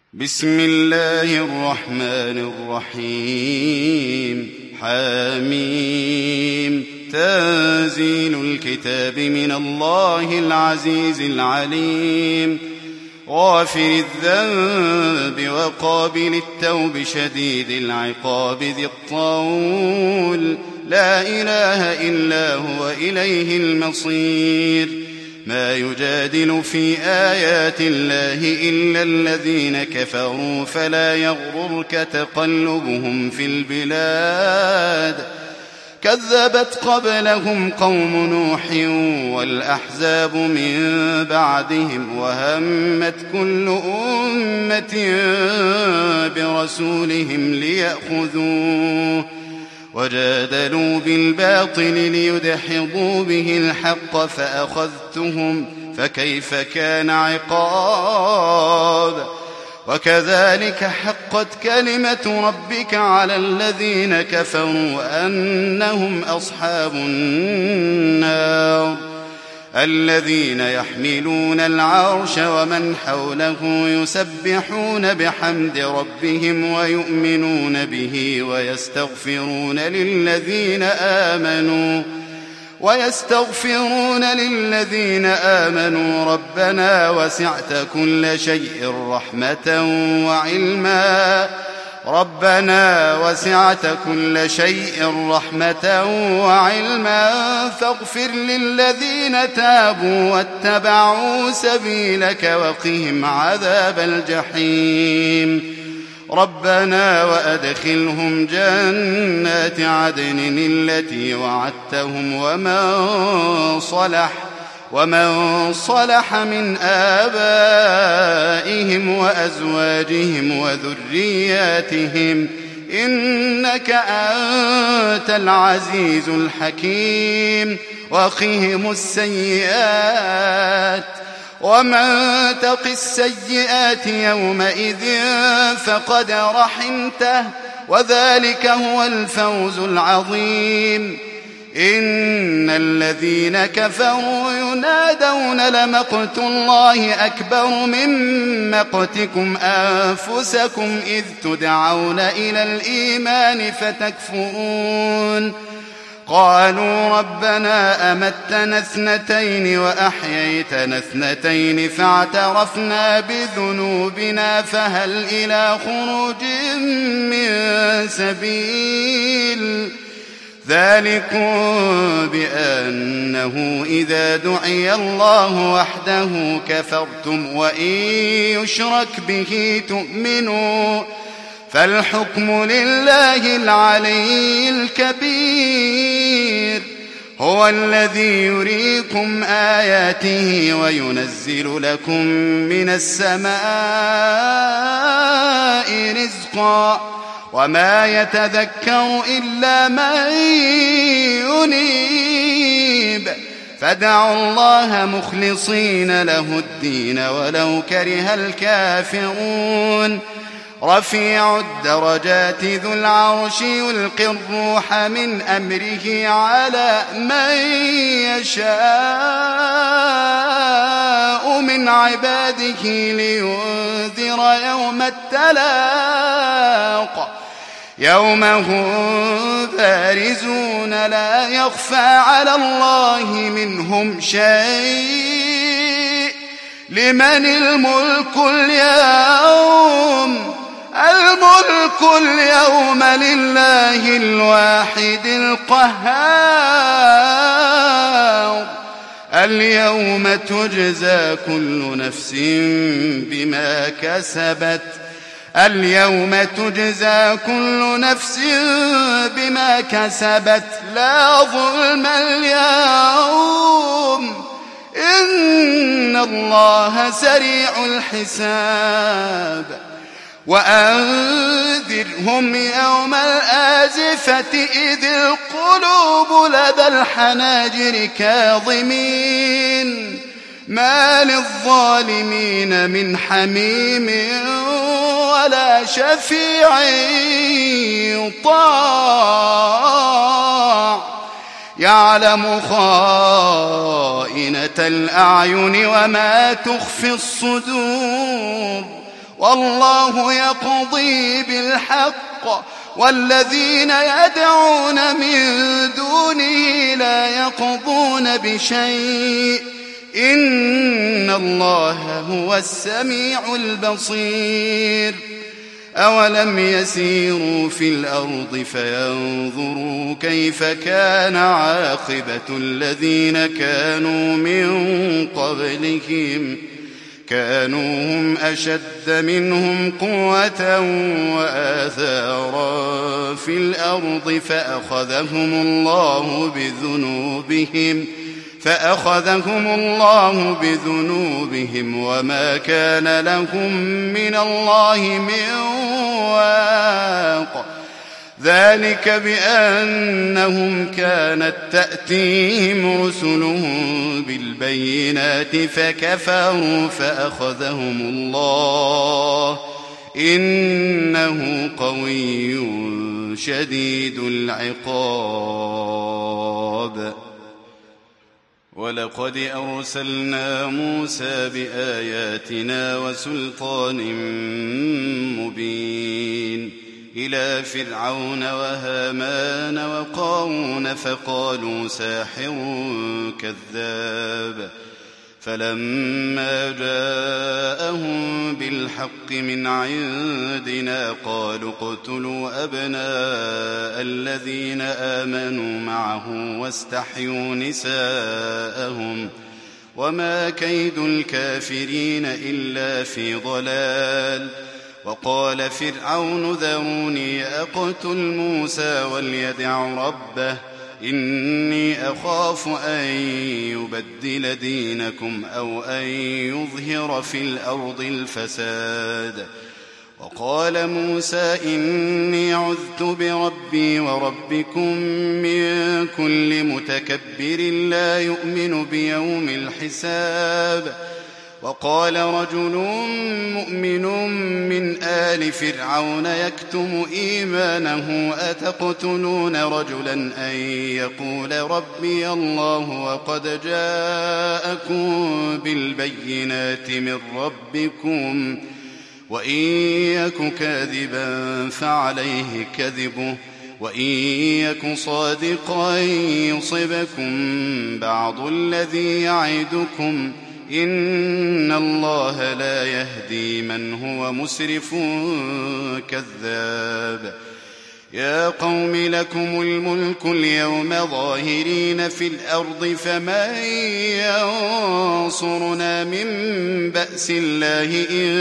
بسم الله الرحمن الرحيم. حميم. تنزيل الكتاب من الله العزيز العليم. غافر الذنب وقابل التوب شديد العقاب ذي الطول، لا إله إلا هو إليه المصير. ما يجادل في آيات الله إلا الذين كفروا، فلا يغررك تقلبهم في البلاد. كذبت قبلهم قوم نوح والأحزاب من بعدهم، وهمت كل أمة برسولهم ليأخذوه، وجادلوا بالباطل ليدحضوا به الحق فأخذتهم، فكيف كان عقاب. وكذلك حقت كلمة ربك على الذين كفروا أنهم أصحاب النار. الذين يحملون العرش ومن حوله يسبحون بحمد ربهم ويؤمنون به ويستغفرون للذين آمنوا ربنا وسعت كل شيء رحمة وعلما فاغفر للذين تابوا واتبعوا سبيلك وقهم عذاب الجحيم. ربنا وأدخلهم جنات عدن التي وعدتهم ومن صلح من آبائهم وأزواجهم وذرياتهم، إنك أنت العزيز الحكيم. وقهم السيئات، ومن تق السيئات يومئذ فقد رحمته، وذلك هو الفوز العظيم. إن الذين كفروا ينادون لمقت الله أكبر من مقتكم أنفسكم إذ تدعون إلى الإيمان فتكفرون. قالوا ربنا أمتنا اثنتين وأحييتنا اثنتين فاعترفنا بذنوبنا فهل إلى خروج من سبيل. ذلكم بأنه إذا دعي الله وحده كفرتم وإن يشرك به تؤمنوا، فالحكم لله العلي الكبير. هو الذي يريكم آياته وينزل لكم من السماء رزقا، وما يتذكر إلا من ينيب. فادعوا الله مخلصين له الدين ولو كره الكافرون. رفيع الدرجات ذو العرش يلقي الروح من أمره على من يشاء من عباده لينذر يوم التلاق، يوم هم بارزون لا يخفى على الله منهم شيء. لمن الملك اليوم؟ الملك اليوم لله الواحد القهار. اليوم تجزى كل نفس بما كسبت لا ظلم اليوم، إن الله سريع الحساب. وأنذرهم يوم الآزفة إذ القلوب لدى الحناجر كاظمين، ما للظالمين من حميم ولا شفيع يطاع. يعلم خائنة الأعين وما تخفي الصدور والله يقضي بالحق والذين يدعون من دونه لا يقضون بشيء إن الله هو السميع البصير أولم يسيروا في الأرض فينظروا كيف كان عاقبة الذين كانوا من قبلهم كانوا هم أشد منهم قوة وآثارا في الأرض فأخذهم الله بذنوبهم وما كان لهم من الله من واق ذلك بأنهم كانت تأتيهم رسلهم بالبينات فكفروا فأخذهم الله إنه قوي شديد العقاب ولقد أرسلنا موسى بآياتنا وسلطان مبين إلى فرعون وهامان وقارون فقالوا ساحر كذاب فلما جاءهم بالحق من عندنا قالوا اقتلوا أبناء الذين آمنوا معه واستحيوا نساءهم وما كيد الكافرين إلا في ضلال وقال فرعون ذروني أقتل موسى وليدع ربه إني أخاف أن يبدل دينكم أو أن يظهر في الأرض الفساد وقال موسى إني عذت بربي وربكم من كل متكبر لا يؤمن بيوم الحساب وقال رجل مؤمن من آل فرعون يكتم إيمانه أتقتلون رجلا أن يقول ربي الله وقد جاءكم بالبينات من ربكم وإن يك كاذبا فعليه كذبه وإن يك صادقا يصبكم بعض الذي يعدكم إن الله لا يهدي من هو مسرف كذاب يا قوم لكم الملك اليوم ظاهرين في الأرض فمن ينصرنا من بأس الله إن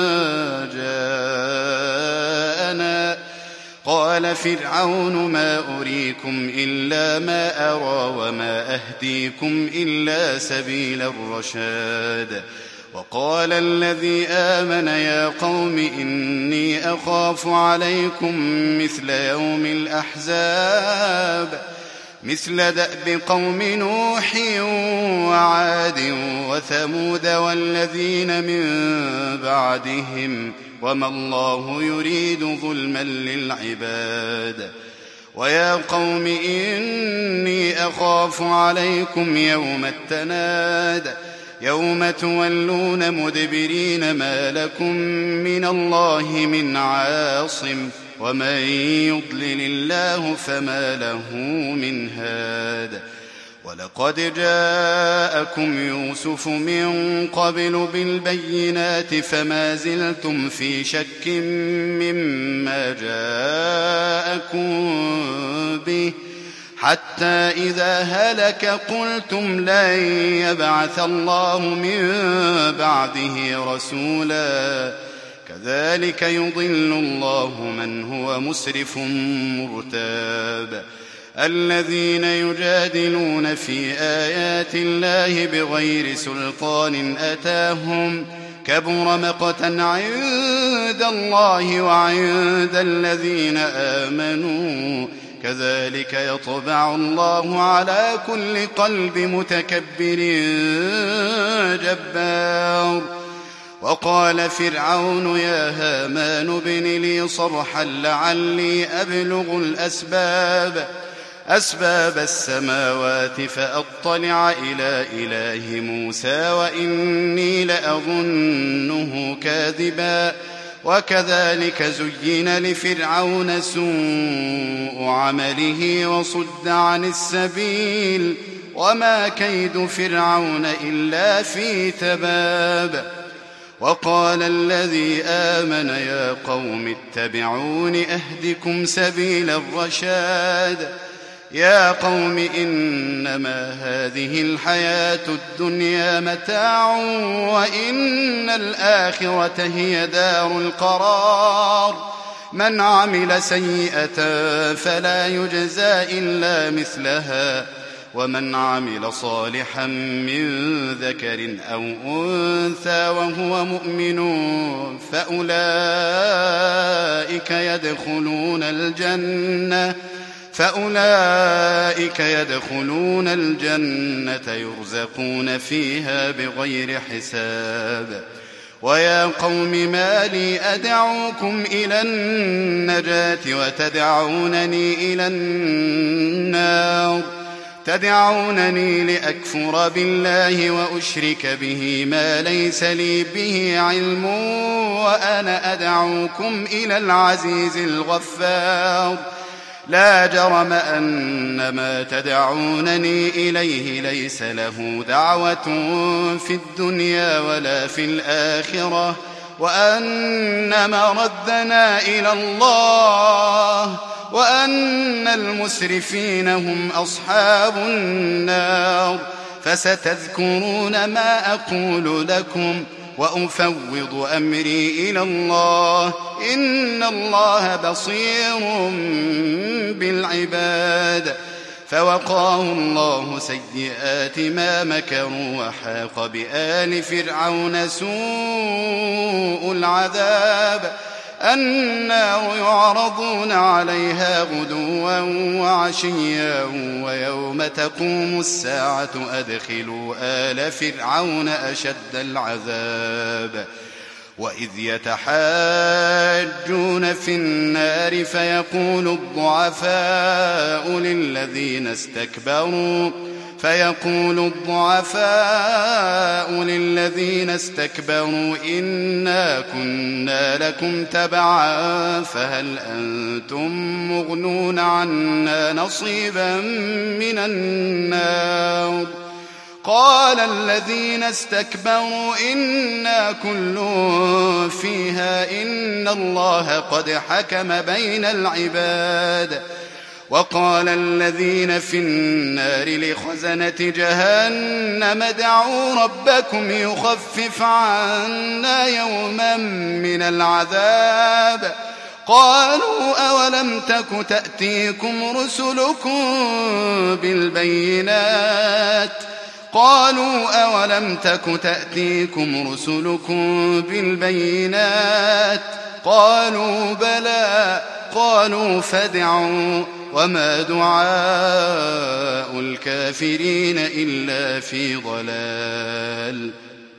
جاءنا قال فرعون ما أريكم إلا ما أرى وما أهديكم إلا سبيل الرشاد وقال الذي آمن يا قوم إني أخاف عليكم مثل يوم الأحزاب مثل دأب قوم نوح وعاد وثمود والذين من بعدهم وما الله يريد ظلما للعباد ويا قوم إني أخاف عليكم يوم التناد يوم تولون مدبرين ما لكم من الله من عاصم ومن يضلل الله فما له من هاد ولقد جاءكم يوسف من قبل بالبينات فما زلتم في شك مما جاءكم به حتى إذا هلك قلتم لن يبعث الله من بعده رسولا كذلك يضل الله من هو مسرف مرتاب الذين يجادلون في آيات الله بغير سلطان أتاهم كبر مقتا عند الله وعند الذين آمنوا كذلك يطبع الله على كل قلب متكبر جبار وقال فرعون يا هامان ابن لي صرحا لعلي أبلغ الأسباب أسباب السماوات فأطلع إلى إله موسى وإني لأظنه كاذبا وكذلك زين لفرعون سوء عمله وصد عن السبيل وما كيد فرعون إلا في تباب. وقال الذي آمن يا قوم اتبعون أهدكم سبيل الرشاد. يا قوم إنما هذه الحياة الدنيا متاع وإن الآخرة هي دار القرار. من عمل سيئة فلا يجزى إلا مثلها ومن عمل صالحا من ذكر أو أنثى وهو مؤمن فأولئك يدخلون الجنة يرزقون فيها بغير حساب. ويا قوم ما لي أدعوكم إلى النجاة وتدعونني إلى النار؟ تدعونني لأكفر بالله وأشرك به ما ليس لي به علم وأنا أدعوكم إلى العزيز الغفار. لا جرم أن ما تدعونني إليه ليس له دعوة في الدنيا ولا في الآخرة وأن مردنا إلى الله وأن المسرفين هم أصحاب النار. فستذكرون ما أقول لكم وأفوض أمري إلى الله إن الله بصير بالعباد. فوقاه الله سيئات ما مكروا وحاق بآل فرعون سوء العذاب. النار يعرضون عليها غدوا وعشيا ويوم تقوم الساعة أدخلوا آل فرعون أشد العذاب. وإذ يتحاجون في النار فيقول الضعفاء للذين استكبروا إنا كنا لكم تبعا فهل أنتم مغنون عنا نصيبا من النار؟ قال الذين استكبروا إنا كل فيها إن الله قد حكم بين العباد. وقال الذين في النار لخزنة جهنم ادعوا ربكم يخفف عنا يوما من العذاب. قالوا أولم تك تأتيكم رسلكم بالبينات قالوا بلى قالوا فادعوا وما دعاء الكافرين إلا في ضلال.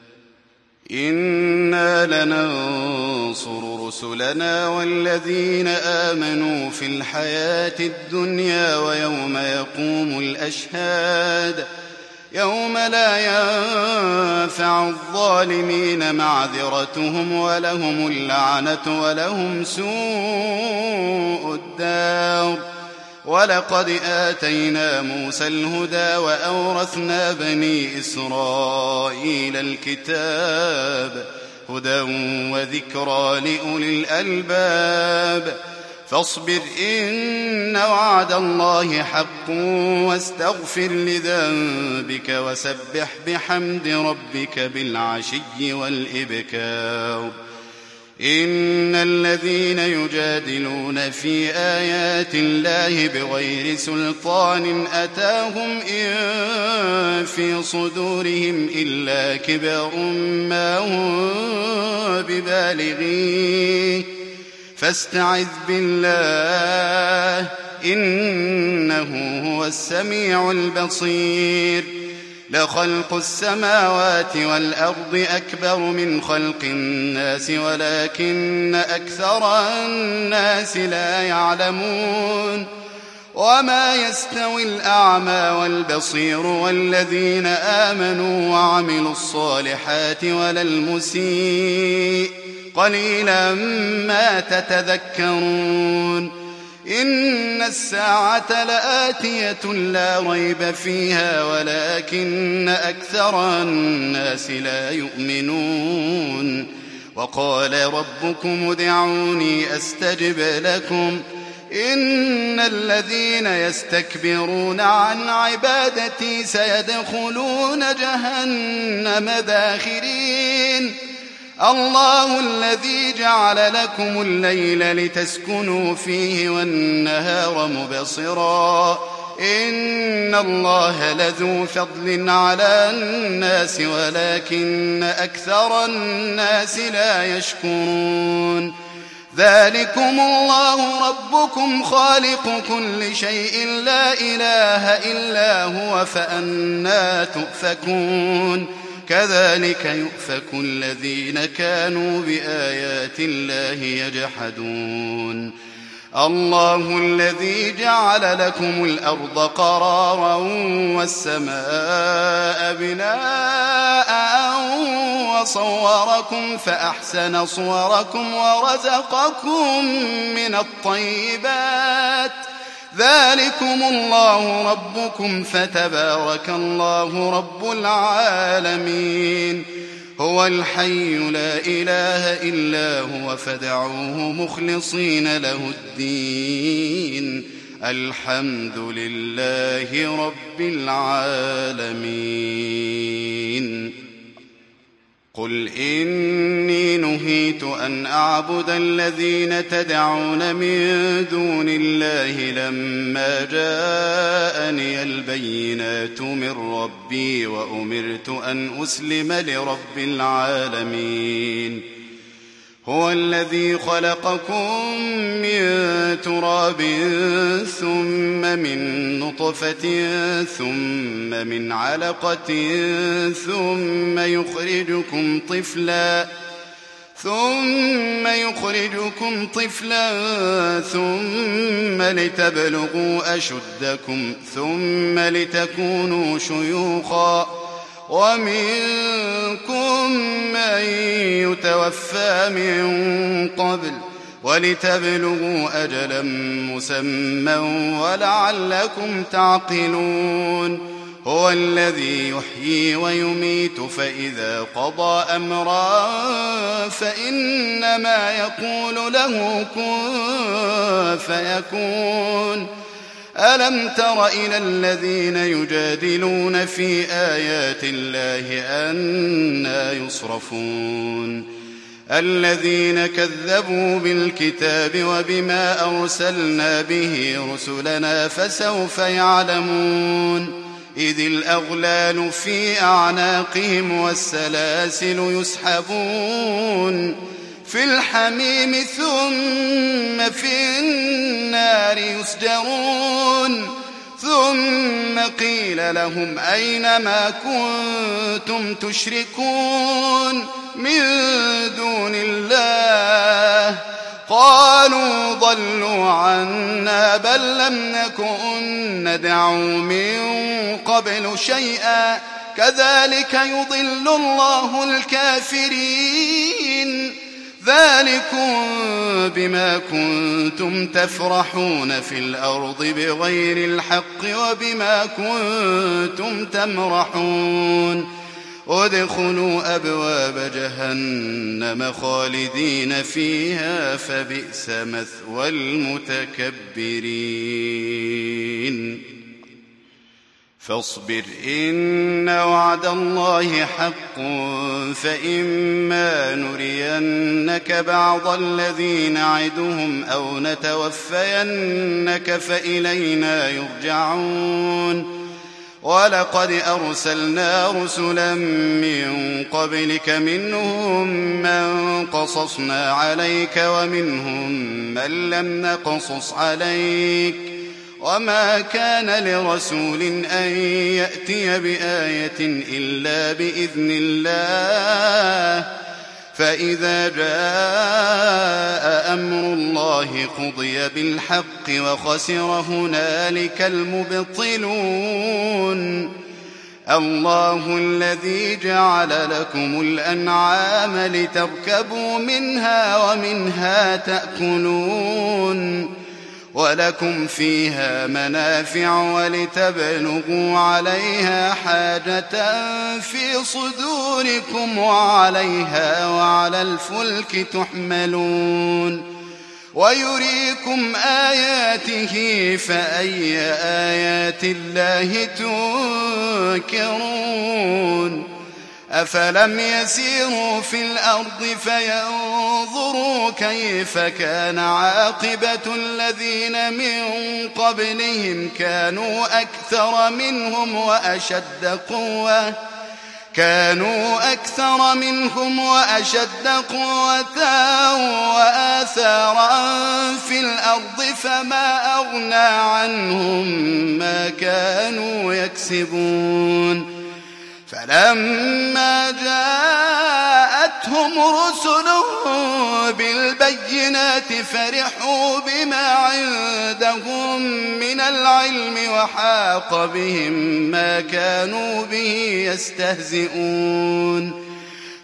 إنا لننصر رسلنا والذين آمنوا في الحياة الدنيا ويوم يقوم الأشهاد. يوم لا ينفع الظالمين معذرتهم ولهم اللعنة ولهم سوء الدار. ولقد آتينا موسى الهدى وأورثنا بني إسرائيل الكتاب هدى وذكرى لأولي الألباب. فاصبر إن وعد الله حق واستغفر لذنبك وسبح بحمد ربك بالعشي والإبكار. إن الذين يجادلون في آيات الله بغير سلطان أتاهم إن في صدورهم إلا كبر ما هم ببالغيه فاستعذ بالله إنه هو السميع البصير. لخلق السماوات والأرض أكبر من خلق الناس ولكن أكثر الناس لا يعلمون. وما يستوي الأعمى والبصير والذين آمنوا وعملوا الصالحات ولا المسيء قليلا ما تتذكرون إن الساعة لآتية لا ريب فيها ولكن أكثر الناس لا يؤمنون وقال ربكم ادعوني أستجب لكم إن الذين يستكبرون عن عبادتي سيدخلون جهنم داخرين الله الذي جعل لكم الليل لتسكنوا فيه والنهار مبصرا إن الله لذو فضل على الناس ولكن أكثر الناس لا يشكرون ذلكم الله ربكم خالق كل شيء لا إله إلا هو فأنى تؤفكون كذلك يؤفك الذين كانوا بآيات الله يجحدون الله الذي جعل لكم الأرض قرارا والسماء بناء وصوركم فأحسن صوركم ورزقكم من الطيبات ذلكم الله ربكم فتبارك الله رب العالمين هو الحي لا إله إلا هو فادعوه مخلصين له الدين الحمد لله رب العالمين قل إني نهيت أن أعبد الذين تدعون من دون الله لما جاءني البينات من ربي وأمرت أن أسلم لرب العالمين هو الذي خلقكم من تراب ثم من نطفة ثم من علقة ثم يخرجكم طفلا ثم لتبلغوا أشدكم ثم لتكونوا شيوخا ومنكم من يتوفى من قبل ولتبلغوا أجلا مسمى ولعلكم تعقلون هو الذي يحيي ويميت فإذا قضى أمرا فإنما يقول له كن فيكون ألم تر إلى الذين يجادلون في آيات الله أنى يصرفون الذين كذبوا بالكتاب وبما أرسلنا به رسلنا فسوف يعلمون إذ الأغلال في أعناقهم والسلاسل يسحبون في الحميم ثم في النار يسجرون ثم قيل لهم أين ما كنتم تشركون من دون الله قالوا ضلوا عنا بل لم نكن ندعو من قبل شيئا كذلك يضل الله الكافرين ذلكم بما كنتم تفرحون في الأرض بغير الحق وبما كنتم تمرحون ادخلوا أبواب جهنم خالدين فيها فبئس مثوى المتكبرين فاصبر إن وعد الله حق فإما نرينك بعض الذي نعدهم أو نتوفينك فإلينا يرجعون ولقد أرسلنا رسلا من قبلك منهم من قصصنا عليك ومنهم من لم نقصص عليك وما كان لرسول أن يأتي بآية إلا بإذن الله فإذا جاء أمر الله قضي بالحق وخسر هنالك المبطلون الله الذي جعل لكم الأنعام لتركبوا منها ومنها تأكلون ولكم فيها منافع ولتبلغوا عليها حاجة في صدوركم وعليها وعلى الفلك تحملون ويريكم آياته فأي آيات الله تنكرون أفلم يسيروا في الأرض فينظروا كيف كان عاقبة الذين من قبلهم كانوا أكثر منهم وأشد قوة وآثارا في الأرض فما أغنى عنهم ما كانوا يكسبون فلما جاءتهم رسلهم بالبينات فرحوا بما عندهم من العلم وحاق بهم ما كانوا به يستهزئون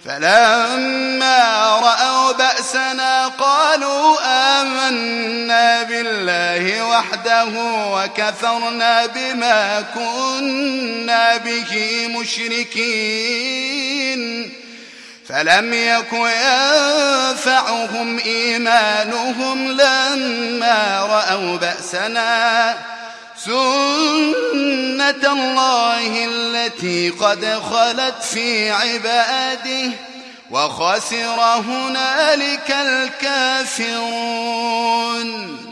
فلما رأوا بأسنا قالوا آمنا بالله وحده وكفرنا بما كنا به مشركين فلم يك ينفعهم إيمانهم لما رأوا بأسنا سنة الله التي قد خلت في عباده وخسر هنالك الكافرون